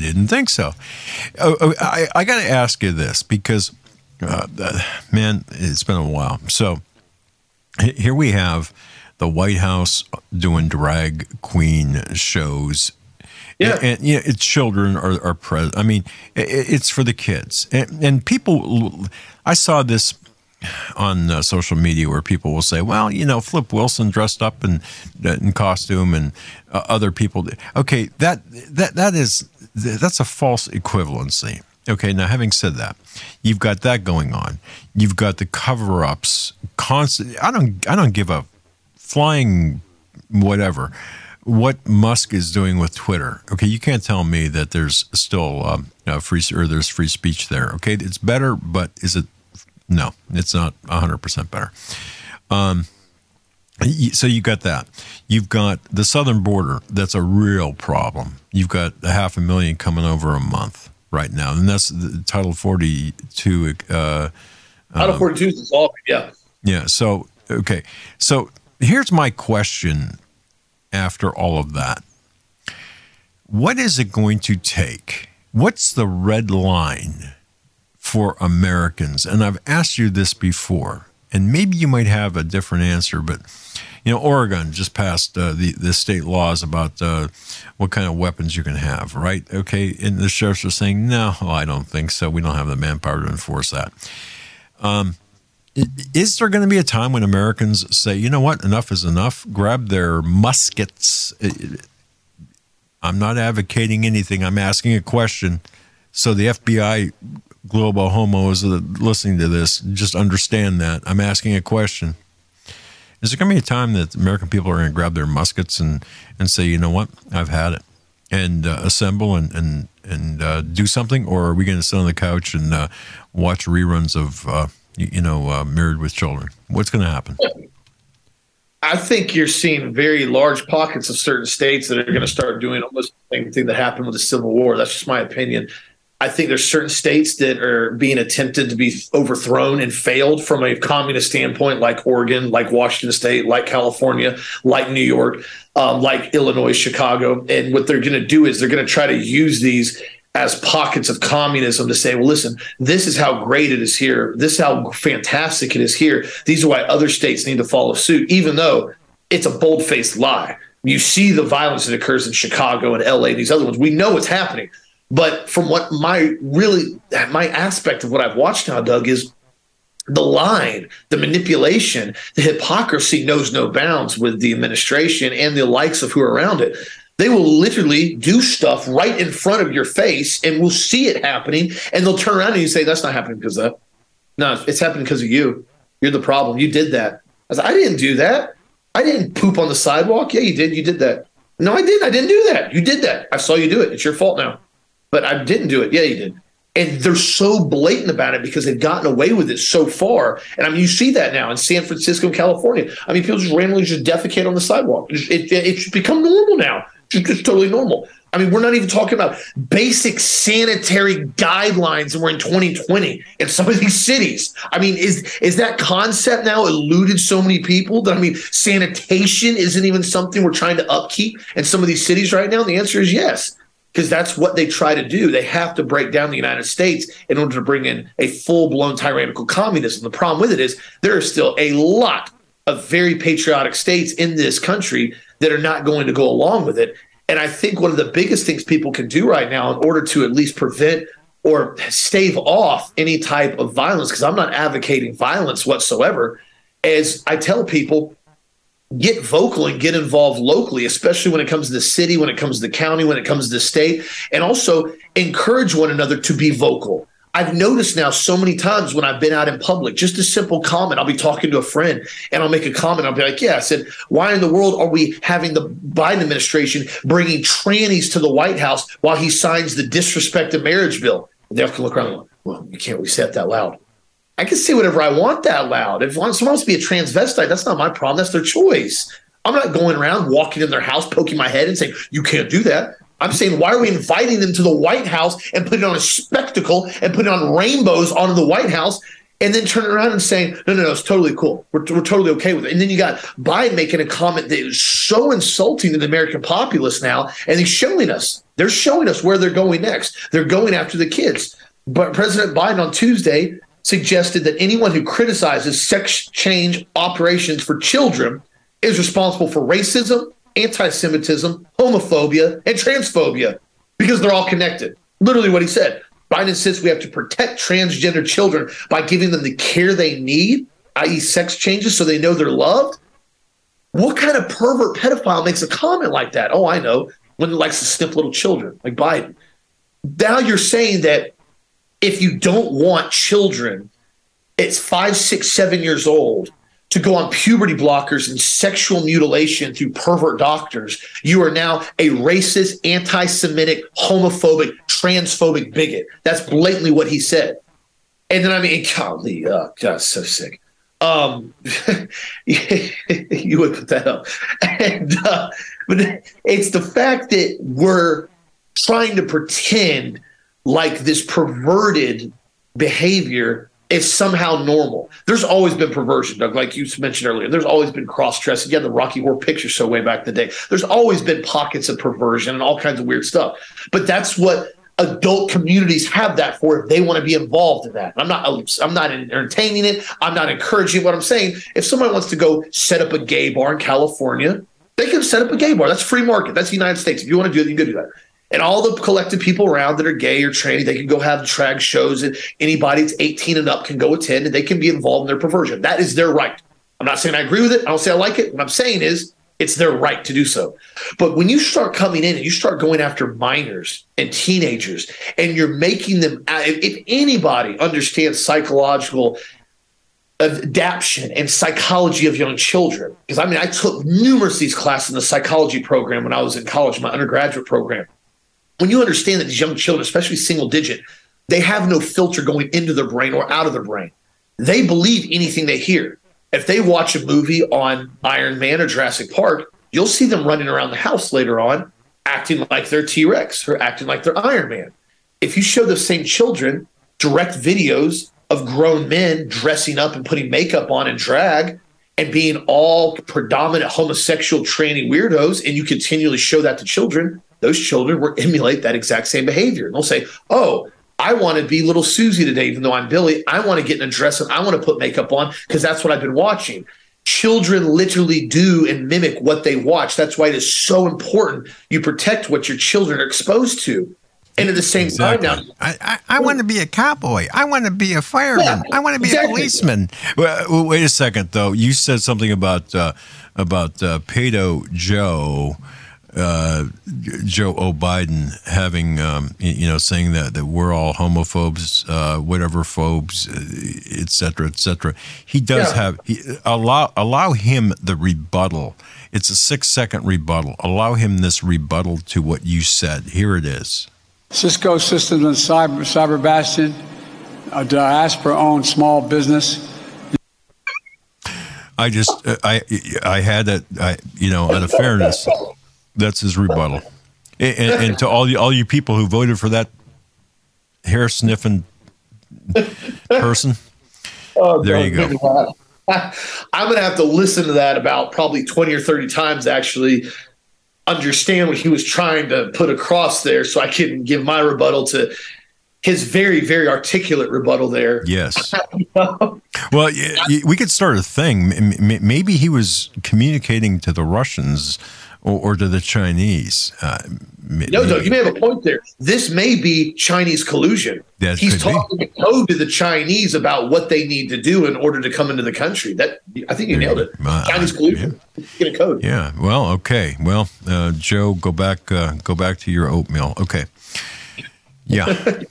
I got to ask you this because, man, it's been a while. So here we have the White House doing drag queen shows. Yeah, and you know, its children are present. I mean, it's for the kids, and people. I saw this on social media where people will say, "Well, you know, Flip Wilson dressed up in costume, and other people." Okay, that's a false equivalency. Okay, now having said that, you've got that going on. You've got the cover-ups constant. I don't give a flying whatever what Musk is doing with Twitter. Okay, you can't tell me that there's still there's free speech there. Okay, it's better, but is it? No, it's not 100% better. So you got that. You've got the southern border. That's a real problem. You've got 500,000 coming over a month right now, and that's the Title 42. Title 42 is all. Yeah. Yeah. So okay. So here's my question. After all of that, what is it going to take? What's the red line for Americans? And I've asked you this before, and maybe you might have a different answer, but you know, Oregon just passed the state laws about what kind of weapons you can have, right? Okay, and the sheriffs are saying, no, I don't think so. We don't have the manpower to enforce that. Is there going to be a time when Americans say, you know what, enough is enough, grab their muskets? I'm not advocating anything. I'm asking a question. So the FBI global homos listening to this, just understand that. I'm asking a question. Is there going to be a time that American people are going to grab their muskets and say, you know what, I've had it, and assemble and do something? Or are we going to sit on the couch and watch reruns of Married with Children? What's going to happen? I think you're seeing very large pockets of certain states that are going to start doing almost the same thing that happened with the Civil War. That's just my opinion. I think there's certain states that are being attempted to be overthrown and failed from a communist standpoint, like Oregon, like Washington State, like California, like New York, like Illinois, Chicago. And what they're going to do is they're going to try to use these as pockets of communism to say, well, listen, this is how great it is here. This is how fantastic it is here. These are why other states need to follow suit, even though it's a bold-faced lie. You see the violence that occurs in Chicago and LA, these other ones. We know it's happening. But from what my aspect of what I've watched now, Doug, is the line, the manipulation, the hypocrisy knows no bounds with the administration and the likes of who are around it. They will literally do stuff right in front of your face, and we'll see it happening, and they'll turn around and you say, that's not happening because of that. No, it's happening because of you. You're the problem. You did that. I was like, I didn't do that. I didn't poop on the sidewalk. Yeah, you did. You did that. No, I didn't. I didn't do that. You did that. I saw you do it. It's your fault now. But I didn't do it. Yeah, you did. And they're so blatant about it because they've gotten away with it so far. And I mean, you see that now in San Francisco and California. I mean, people just randomly just defecate on the sidewalk. It's become normal now. It's totally normal. I mean, we're not even talking about basic sanitary guidelines, and we're in 2020 in some of these cities. I mean, is that concept now eluded so many people that, I mean, sanitation isn't even something we're trying to upkeep in some of these cities right now? And the answer is yes, because that's what they try to do. They have to break down the United States in order to bring in a full-blown tyrannical communism. The problem with it is there are still a lot of very patriotic states in this country that are not going to go along with it. And I think one of the biggest things people can do right now in order to at least prevent or stave off any type of violence, because I'm not advocating violence whatsoever, is I tell people, get vocal and get involved locally, especially when it comes to the city, when it comes to the county, when it comes to the state, and also encourage one another to be vocal. I've noticed now so many times when I've been out in public, just a simple comment, I'll be talking to a friend and I'll make a comment. I'll be like, yeah, I said, why in the world are we having the Biden administration bringing trannies to the White House while he signs the disrespect of marriage bill? And they have to look around and go, well, you can't really say it that loud. I can say whatever I want that loud. If someone wants to be a transvestite, that's not my problem. That's their choice. I'm not going around walking in their house, poking my head and saying, you can't do that. I'm saying, why are we inviting them to the White House and putting on a spectacle and putting on rainbows onto the White House and then turning around and saying, no, it's totally cool. We're totally okay with it. And then you got Biden making a comment that is so insulting to the American populace now, and they're showing us where they're going next. They're going after the kids. But President Biden on Tuesday suggested that anyone who criticizes sex change operations for children is responsible for racism, anti-Semitism, homophobia, and transphobia, because they're all connected. Literally what he said. Biden insists we have to protect transgender children by giving them the care they need, i.e. sex changes, so they know they're loved. What kind of pervert pedophile makes a comment like that? Oh, I know. One that likes to sniff little children, like Biden. Now you're saying that if you don't want children, it's 5, 6, 7 years old, to go on puberty blockers and sexual mutilation through pervert doctors, you are now a racist, anti-Semitic, homophobic, transphobic bigot. That's blatantly what he said. And then, I mean, golly, God, so sick. You would put that up. And, but it's the fact that we're trying to pretend like this perverted behavior is somehow normal. There's always been perversion, Doug, like you mentioned earlier. There's always been cross-dressing. You had the Rocky Horror Picture Show way back in the day. There's always been pockets of perversion and all kinds of weird stuff. But that's what adult communities have that for if they want to be involved in that. I'm not entertaining it. I'm not encouraging what I'm saying. If somebody wants to go set up a gay bar in California, they can set up a gay bar. That's free market. That's the United States. If you want to do it, you can go do that. And all the collected people around that are gay or tranny, they can go have drag shows, and anybody that's 18 and up can go attend, and they can be involved in their perversion. That is their right. I'm not saying I agree with it. I don't say I like it. What I'm saying is it's their right to do so. But when you start coming in and you start going after minors and teenagers, and you're making them, if anybody understands psychological adaptation and psychology of young children, because I mean, I took numerous of these classes in the psychology program when I was in college, my undergraduate program. When you understand that these young children, especially single digit, they have no filter going into their brain or out of their brain. They believe anything they hear. If they watch a movie on Iron Man or Jurassic Park, you'll see them running around the house later on acting like they're T-Rex or acting like they're Iron Man. If you show those same children direct videos of grown men dressing up and putting makeup on and drag and being all predominant homosexual tranny weirdos, and you continually show that to children, those children will emulate that exact same behavior. And they'll say, oh, I want to be little Susie today, even though I'm Billy. I want to get in a dress and I want to put makeup on because that's what I've been watching. Children literally do and mimic what they watch. That's why it is so important you protect what your children are exposed to. And at the same time now, I want to be a cowboy. I want to be a fireman. Yeah, I want to be a policeman. Well, wait a second, though. You said something about pedo Joe. Joe Biden having, saying that we're all homophobes, whatever phobes, et cetera, et cetera. He does allow him the rebuttal. It's a 6-second rebuttal. Allow him this rebuttal to what you said. Here it is. Cisco Systems and Cyber Bastion, a diaspora-owned small business. I had it, out of fairness. That's his rebuttal, and to all you people who voted for that hair sniffing person, there you go. I'm going to have to listen to that about probably 20 or 30 times to actually understand what he was trying to put across there, so I can give my rebuttal to his very, very articulate rebuttal there. Yes. Well, we could start a thing. Maybe he was communicating to the Russians. Or to the Chinese. No, you may have a point there. This may be Chinese collusion. He's talking code to the Chinese about what they need to do in order to come into the country. I think you nailed it. Chinese collusion. Yeah. Get a code. Yeah. Well, okay. Well, Joe, go back to your oatmeal. Okay. Yeah.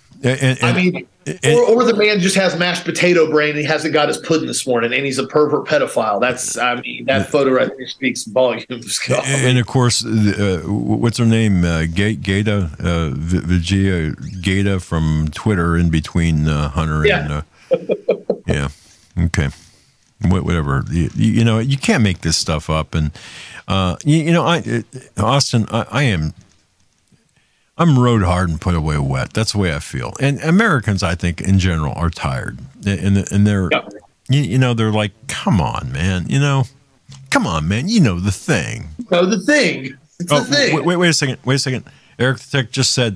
Or the man just has mashed potato brain and he hasn't got his pudding this morning and he's a pervert pedophile. That photo right there speaks volumes. And of course, what's her name? Gata, Vijaya Gata from Twitter in between Hunter and yeah. Okay. Whatever. You can't make this stuff up. And, Austin, I'm rode hard and put away wet. That's the way I feel. And Americans, I think, in general, are tired. And they're, you know, they're like, come on, man. You know, come on, man. You know the thing. No, the thing. It's the thing. Wait a second. Wait a second. Eric the Tech just said,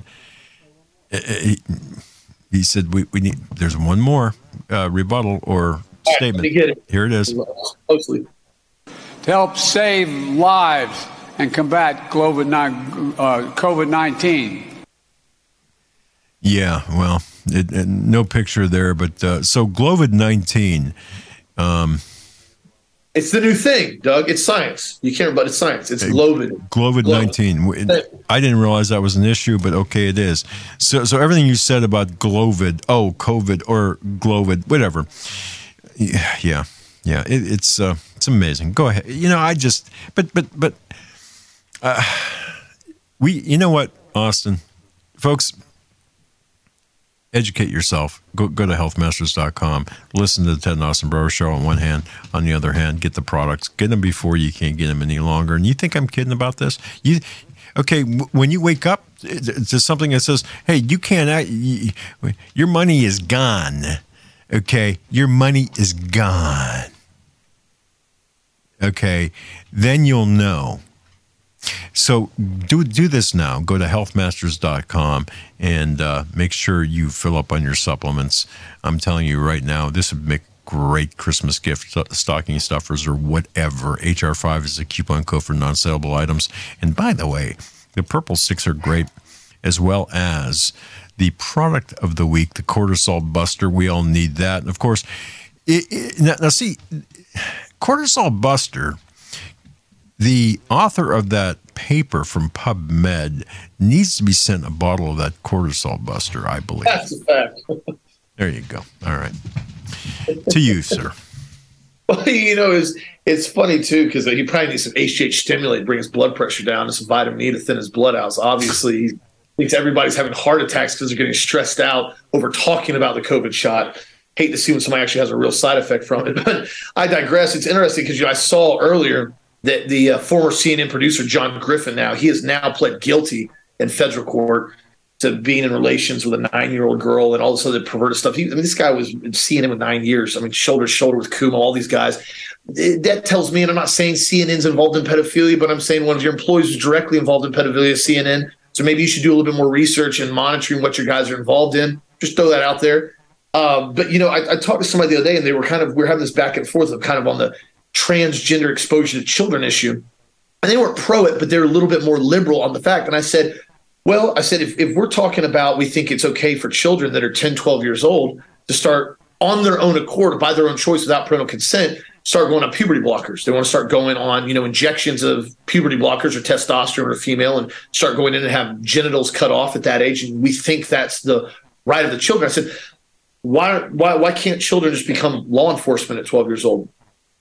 he said, we need, there's one more rebuttal or statement. Right, get it. Here it is. Closely. To help save lives and combat COVID-19. Yeah, well, no picture there, but so COVID-19. It's the new thing, Doug. It's science. You can't, but it's science. It's COVID. COVID-19. I didn't realize that was an issue, but okay, it is. So everything you said about COVID or Glovid, whatever. Yeah. It's amazing. Go ahead. You know, you know what, Austin, folks. Educate yourself. Go to healthmasters.com. Listen to the Ted and Austin Brower Show on one hand. On the other hand, get the products. Get them before you can't get them any longer. And you think I'm kidding about this? When you wake up to something that says, hey, you can't, your money is gone. Okay? Your money is gone. Okay? Then you'll know. So do this now. Go to healthmasters.com and make sure you fill up on your supplements. I'm telling you right now, this would make great Christmas gift stocking stuffers or whatever. HR5 is a coupon code for non-saleable items. And by the way, the purple sticks are great, as well as the product of the week, the cortisol buster. We all need that. And of course, now see, cortisol buster, the author of that paper from PubMed needs to be sent a bottle of that cortisol buster, I believe. That's a fact. There you go. All right. To you, sir. Well, you know, it's funny, too, because he probably needs some HGH stimulant to bring his blood pressure down and some vitamin E to thin his blood out. So obviously, he thinks everybody's having heart attacks because they're getting stressed out over talking about the COVID shot. Hate to see when somebody actually has a real side effect from it. But I digress. It's interesting because I saw earlier that the former CNN producer, John Griffin, he has now pled guilty in federal court to being in relations with a 9-year-old girl and all this other perverted stuff. This guy was in CNN with 9 years. I mean, shoulder to shoulder with Kuma, all these guys. That tells me, and I'm not saying CNN's involved in pedophilia, but I'm saying one of your employees is directly involved in pedophilia, CNN. So maybe you should do a little bit more research and monitoring what your guys are involved in. Just throw that out there. But, you know, I talked to somebody the other day, and they were we're having this back and forth of kind of on the transgender exposure to children issue. And they weren't pro it, but they're a little bit more liberal on the fact. And I said, if we're talking about, we think it's okay for children that are 10, 12 years old to start on their own accord, by their own choice, without parental consent, start going on puberty blockers. They want to start going on, injections of puberty blockers or testosterone or female and start going in and have genitals cut off at that age. And we think that's the right of the children. I said, why can't children just become law enforcement at 12 years old?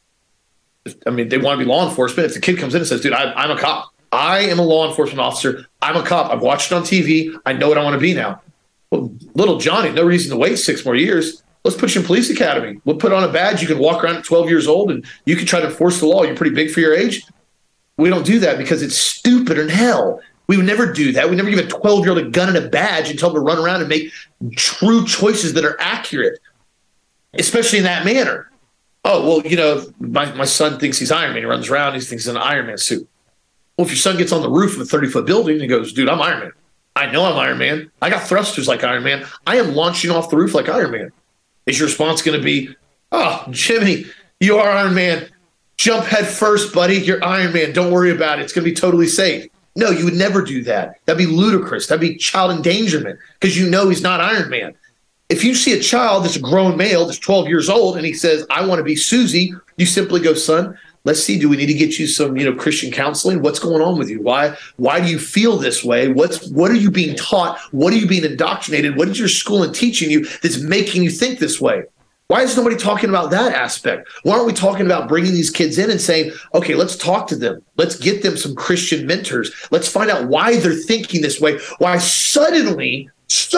I mean, they want to be law enforcement. If the kid comes in and says, dude, I'm a cop. I am a law enforcement officer. I'm a cop. I've watched it on TV. I know what I want to be now. Well, little Johnny, no reason to wait 6 more years. Let's put you in police academy. We'll put on a badge. You can walk around at 12 years old and you can try to enforce the law. You're pretty big for your age. We don't do that because it's stupid in hell. We would never do that. We never give a 12-year-old a gun and a badge and tell them to run around and make true choices that are accurate, especially in that manner. Oh, well, my son thinks he's Iron Man. He runs around. He thinks he's in an Iron Man suit. Well, if your son gets on the roof of a 30-foot building and goes, dude, I'm Iron Man. I know I'm Iron Man. I got thrusters like Iron Man. I am launching off the roof like Iron Man. Is your response going to be, oh, Jimmy, you are Iron Man. Jump head first, buddy. You're Iron Man. Don't worry about it. It's going to be totally safe. No, you would never do that. That'd be ludicrous. That'd be child endangerment because he's not Iron Man. If you see a child that's a grown male that's 12 years old and he says, I want to be Susie, you simply go, son, let's see, do we need to get you some, Christian counseling? What's going on with you? Why do you feel this way? What are you being taught? What are you being indoctrinated? What is your schooling teaching you that's making you think this way? Why is nobody talking about that aspect? Why aren't we talking about bringing these kids in and saying, okay, let's talk to them. Let's get them some Christian mentors. Let's find out why they're thinking this way. Why suddenly,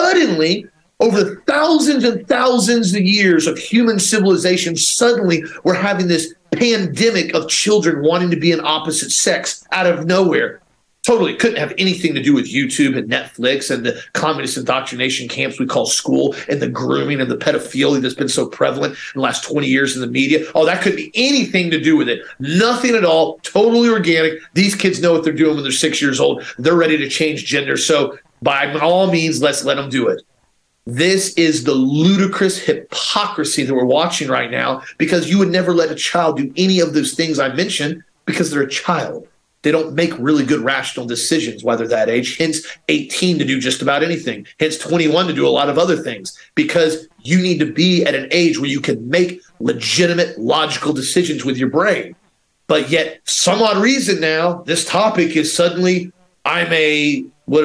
over the thousands and thousands of years of human civilization, suddenly we're having this pandemic of children wanting to be an opposite sex out of nowhere. Totally couldn't have anything to do with YouTube and Netflix and the communist indoctrination camps we call school and the grooming and the pedophilia that's been so prevalent in the last 20 years in the media. Oh, that couldn't be anything to do with it. Nothing at all. Totally organic. These kids know what they're doing when they're 6 years old. They're ready to change gender. So by all means, let's let them do it. This is the ludicrous hypocrisy that we're watching right now, because you would never let a child do any of those things I mentioned because they're a child. They don't make really good rational decisions while they're that age, hence 18 to do just about anything, hence 21 to do a lot of other things, because you need to be at an age where you can make legitimate, logical decisions with your brain. But yet, some odd reason now, this topic is suddenly, I am a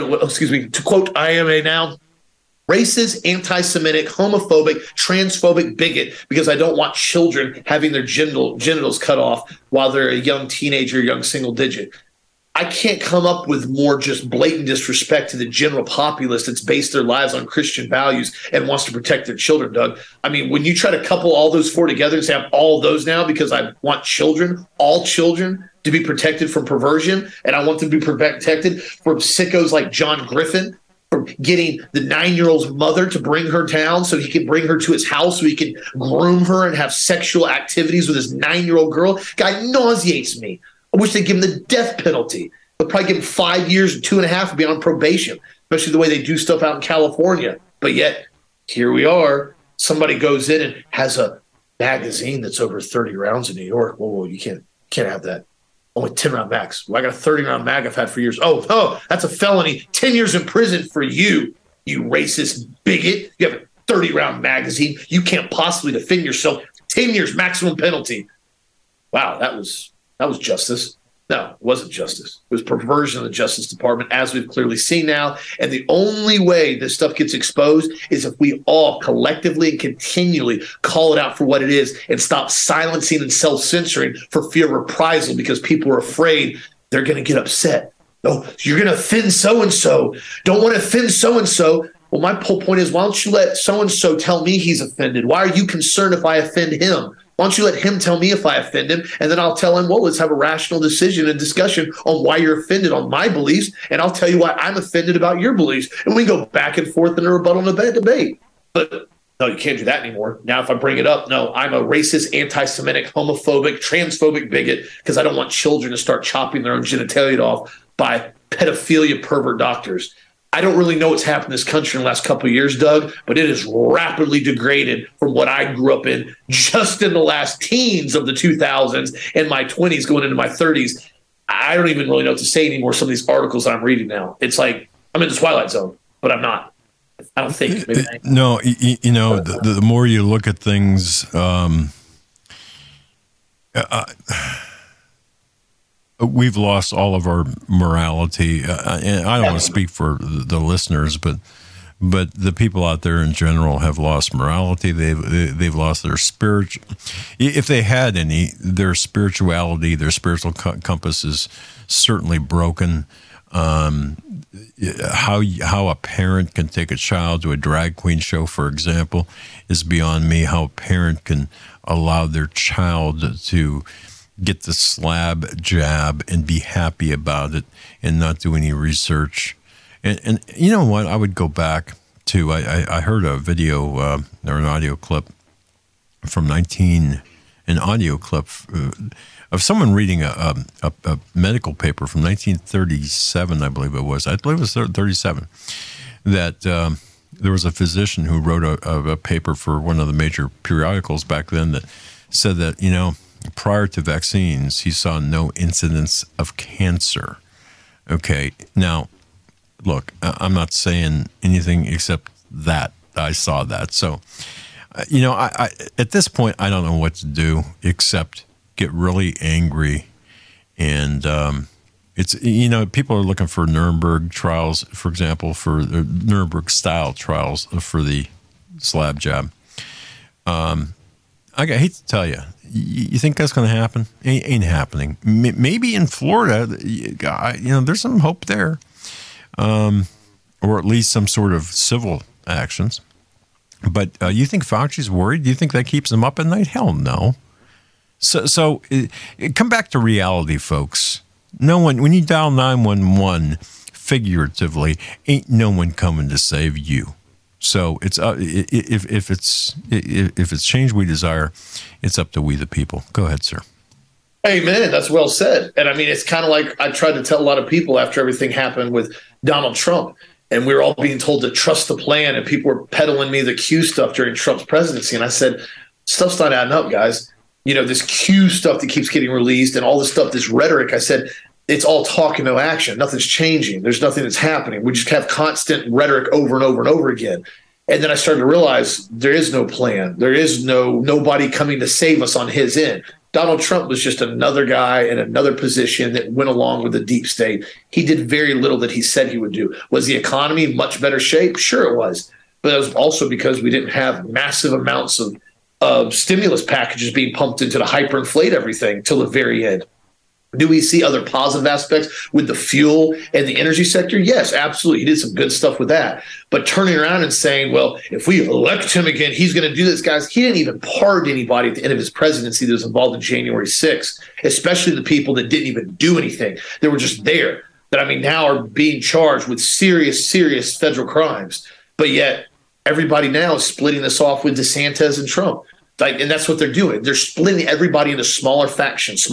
now racist, anti-Semitic, homophobic, transphobic bigot because I don't want children having their genitals cut off while they're a young teenager, young single digit. I can't come up with more just blatant disrespect to the general populace that's based their lives on Christian values and wants to protect their children, Doug. I mean, when you try to couple all those four together and say I'm all those now because I want children, all children, to be protected from perversion, and I want them to be protected from sickos like John Griffin, from getting the 9-year-old's mother to bring her down so he can bring her to his house so he can groom her and have sexual activities with his 9-year-old girl. Guy nauseates me. I wish they'd give him the death penalty. They'll probably give him 5 years and 2.5 to be on probation, especially the way they do stuff out in California. But yet, here we are. Somebody goes in and has a magazine that's over 30 rounds in New York. Whoa, you can't have that. Only 10-round mags. Well, I got a 30-round mag I've had for years. Oh, that's a felony. 10 years in prison for you, you racist bigot. You have a 30-round magazine. You can't possibly defend yourself. 10 years maximum penalty. Wow, that was justice. No, it wasn't justice. It was perversion of the Justice Department, as we've clearly seen now. And the only way this stuff gets exposed is if we all collectively and continually call it out for what it is and stop silencing and self-censoring for fear of reprisal because people are afraid they're going to get upset. Oh, you're going to offend so-and-so. Don't want to offend so-and-so. Well, my whole point is, why don't you let so-and-so tell me he's offended? Why are you concerned if I offend him? Why don't you let him tell me if I offend him, and then I'll tell him, well, let's have a rational decision and discussion on why you're offended on my beliefs, and I'll tell you why I'm offended about your beliefs. And we can go back and forth in a rebuttal and a debate. But no, you can't do that anymore. Now, if I bring it up, no, I'm a racist, anti-Semitic, homophobic, transphobic bigot because I don't want children to start chopping their own genitalia off by pedophilia pervert doctors. I don't really know what's happened in this country in the last couple of years, Doug, but it is rapidly degraded from what I grew up in just in the last teens of the 2000s and my 20s going into my 30s. I don't even really know what to say anymore. Some of these articles I'm reading now, it's like I'm in the Twilight Zone, but I'm not. I don't think. Maybe no, the more you look at things, we've lost all of our morality, and I don't want to speak for the listeners, but the people out there in general have lost morality. They've lost their spiritual. If they had any, their spirituality, their spiritual compass is certainly broken. How a parent can take a child to a drag queen show, for example, is beyond me. How a parent can allow their child to get the slab jab and be happy about it and not do any research. And you know what? I would go back to, I heard a video or an audio clip from an audio clip of someone reading a medical paper from 1937, I believe it was. I believe it was 37, that there was a physician who wrote a paper for one of the major periodicals back then that said that, prior to vaccines, he saw no incidence of cancer. Okay, now, look, I'm not saying anything except that I saw that. So, I at this point, I don't know what to do except get really angry. And it's, people are looking for Nuremberg trials, for example, for the Nuremberg-style trials for the slab jab. I hate to tell you, you think that's going to happen? Ain't happening. Maybe in Florida, there's some hope there, or at least some sort of civil actions. But you think Fauci's worried? Do you think that keeps him up at night? Hell no. So come back to reality, folks. No one, when you dial 911, figuratively, ain't no one coming to save you. So it's if it's change we desire, it's up to we the people. Go ahead, sir. Amen. That's well said. And I mean, it's kind of like I tried to tell a lot of people after everything happened with Donald Trump, and we were all being told to trust the plan, and people were peddling me the Q stuff during Trump's presidency. And I said, stuff's not adding up, guys. You know, this Q stuff that keeps getting released and all this stuff, this rhetoric, I said, it's all talk and no action. Nothing's changing. There's nothing that's happening. We just have constant rhetoric over and over and over again. And then I started to realize there is no plan. There is nobody coming to save us on his end. Donald Trump was just another guy in another position that went along with the deep state. He did very little that he said he would do. Was the economy in much better shape? Sure it was. But it was also because we didn't have massive amounts of stimulus packages being pumped into to hyperinflate everything till the very end. Do we see other positive aspects with the fuel and the energy sector? Yes, absolutely. He did some good stuff with that. But turning around and saying, well, if we elect him again, he's going to do this, guys. He didn't even pardon anybody at the end of his presidency that was involved in January 6th, especially the people that didn't even do anything. They were just there. That, I mean, now are being charged with serious, serious federal crimes. But yet everybody now is splitting this off with DeSantis and Trump. And that's what they're doing. They're splitting everybody into smaller factions.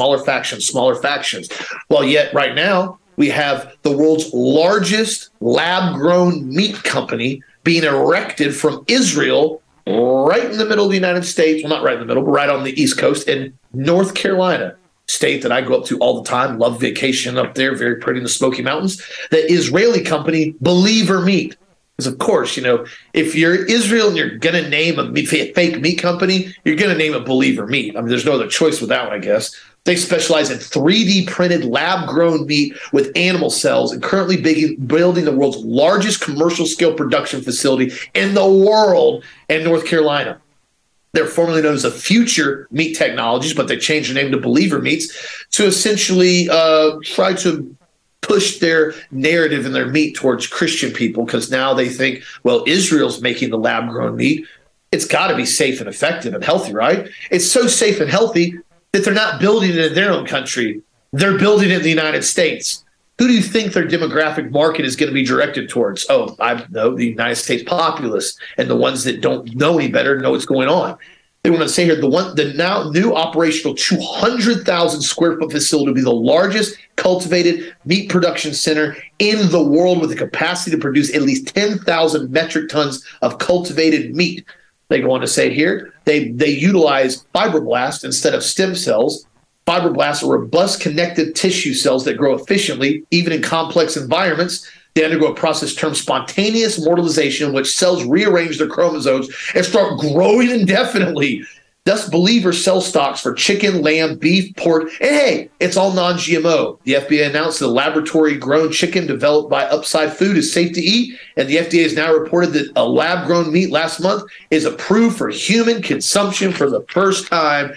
Well, yet right now we have the world's largest lab-grown meat company being erected from Israel right in the middle of the United States. Well, not right in the middle, but right on the East Coast in North Carolina, state that I go up to all the time. Love vacation up there. Very pretty in the Smoky Mountains. The Israeli company Believer Meat. Because, of course, you know, if you're Israel and you're going to name a fake meat company, you're going to name it Believer Meat. I mean, there's no other choice with that one, I guess. They specialize in 3D printed lab-grown meat with animal cells and currently building the world's largest commercial scale production facility in the world in North Carolina. They're formerly known as the Future Meat Technologies, but they changed their name to Believer Meats to essentially try to push their narrative and their meat towards Christian people, because now they think, well, Israel's making the lab-grown meat. It's got to be safe and effective and healthy, right? It's so safe and healthy that they're not building it in their own country. They're building it in the United States. Who do you think their demographic market is going to be directed towards? Oh, I know, the United States populace, and the ones that don't know any better know what's going on. They want to say here, the now new operational 200,000 square foot facility will be the largest cultivated meat production center in the world, with the capacity to produce at least 10,000 metric tons of cultivated meat. They go on to say here, they utilize fibroblasts instead of stem cells. Fibroblasts are robust connective tissue cells that grow efficiently, even in complex environments. They undergo a process termed spontaneous mortalization, in which cells rearrange their chromosomes and start growing indefinitely. Thus, Believer cell stocks for chicken, lamb, beef, pork, and hey, it's all non-GMO. The FDA announced that the laboratory-grown chicken developed by Upside Food is safe to eat, and the FDA has now reported that a lab-grown meat last month is approved for human consumption for the first time.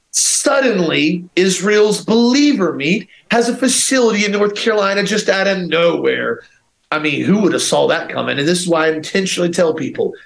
Suddenly, Israel's Believer Meat has a facility in North Carolina just out of nowhere. I mean, who would have saw that coming? And this is why I intentionally tell people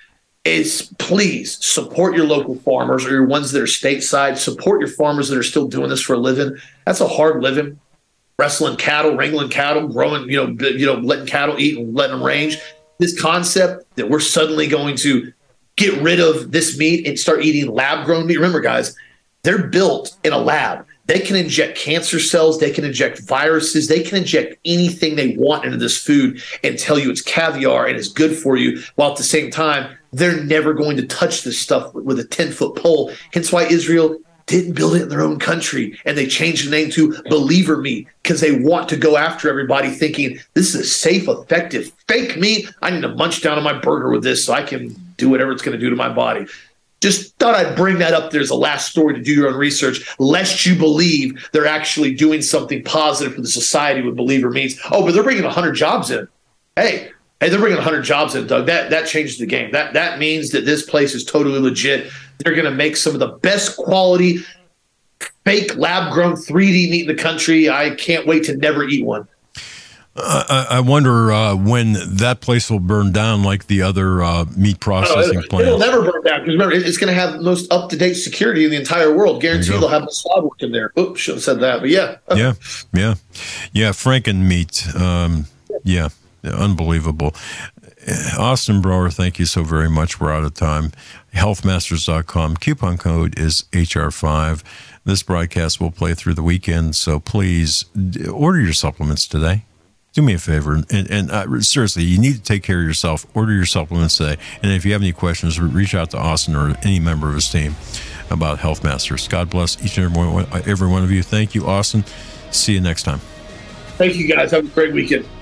is please support your local farmers, or your ones that are stateside. Support your farmers that are still doing this for a living. That's a hard living. Wrestling cattle, wrangling cattle, growing, letting cattle eat and letting them range. This concept that we're suddenly going to get rid of this meat and start eating lab-grown meat. Remember, guys, they're built in a lab. They can inject cancer cells. They can inject viruses. They can inject anything they want into this food and tell you it's caviar and it's good for you, while at the same time, they're never going to touch this stuff with a 10-foot pole. Hence why Israel didn't build it in their own country, and they changed the name to Believer Meat, because they want to go after everybody thinking this is a safe, effective, fake meat. I need to munch down on my burger with this so I can do whatever it's going to do to my body. Just thought I'd bring that up. There's a last story to do your own research, lest you believe they're actually doing something positive for the society with Believer Meats. Oh, but they're bringing 100 jobs in. Hey, they're bringing 100 jobs in, Doug. That changes the game. That means that this place is totally legit. They're going to make some of the best quality, fake lab-grown 3D meat in the country. I can't wait to never eat one. I wonder when that place will burn down like the other meat processing plants. It'll never burn down because remember, it's going to have the most up-to-date security in the entire world. Guarantee they'll have the swab work in there. Oops, should have said that, but yeah. Yeah, Franken meat. Yeah, unbelievable. Austin Brower, thank you so very much. We're out of time. Healthmasters.com. Coupon code is HR5. This broadcast will play through the weekend, so please order your supplements today. Do me a favor, and seriously, you need to take care of yourself. Order your supplements today. And if you have any questions, reach out to Austin or any member of his team about Health Masters. God bless each and every one of you. Thank you, Austin. See you next time. Thank you, guys. Have a great weekend.